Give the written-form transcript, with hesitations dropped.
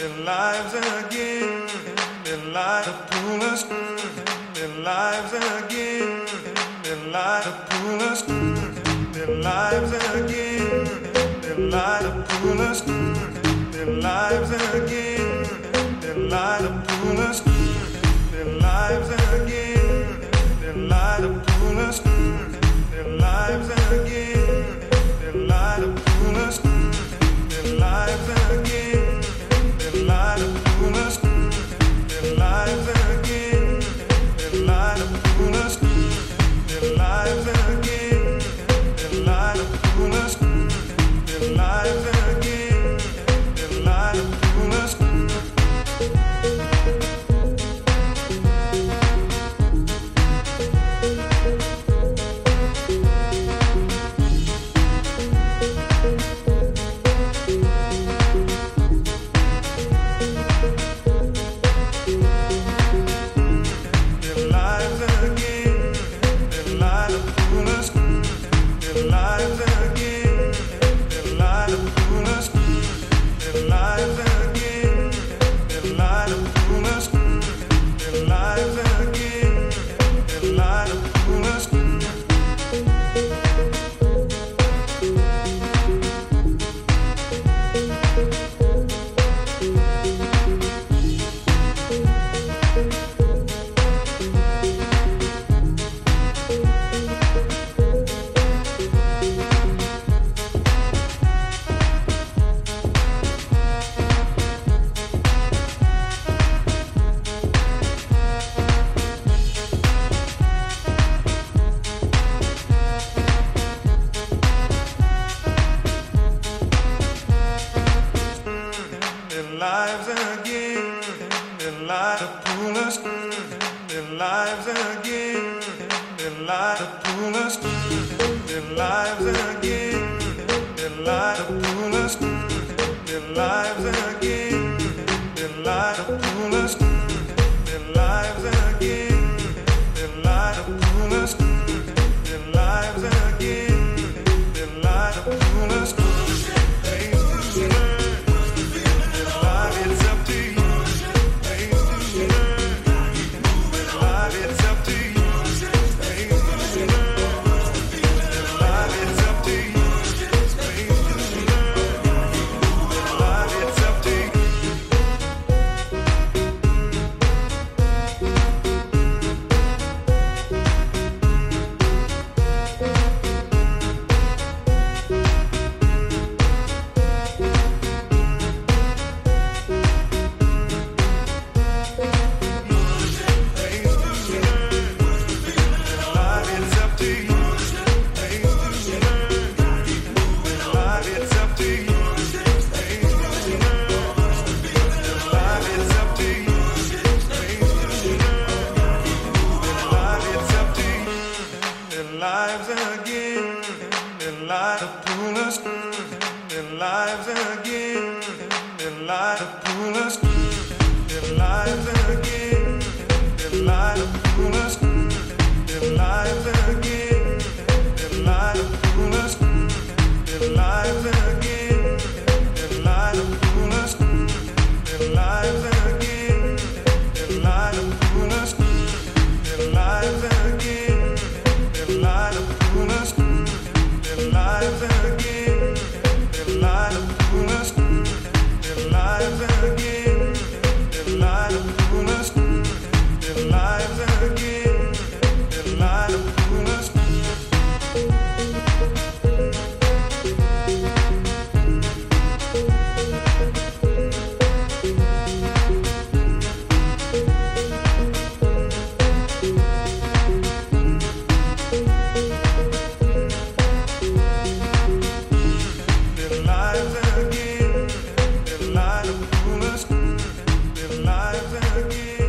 their lives again, their lives to pull us, their lives again, their lives to pull us, their lives again, their lives to pull us, their lives again, their lives to pull us, their lives again, their lives to pull us, their lives again, their lives to pull us, their lives again, their lives to pull us, their lives again, their lives to pull us, their lives again, their lives to pull us, their lives again, their lives to pull us. Lives again, their lives to pull us, their lives again, their lives to pull us, their lives again, their lives to pull us, their lives again, their lives to pull us, their lives again, their lives to pull us, their lives again, their lives to pull us. Lives again, their lives to pull us, their lives again, their lives to pull us, their lives again, their lives to pull us, their lives again, their lives to pull us, their lives again, their lives to pull us, their lives again, their lives to pull us, their lives again. Their lives to pull us, their lives again, their lives to pull us, their lives again, their lives to pull us, their lives again, their lives to pull us. Lives again.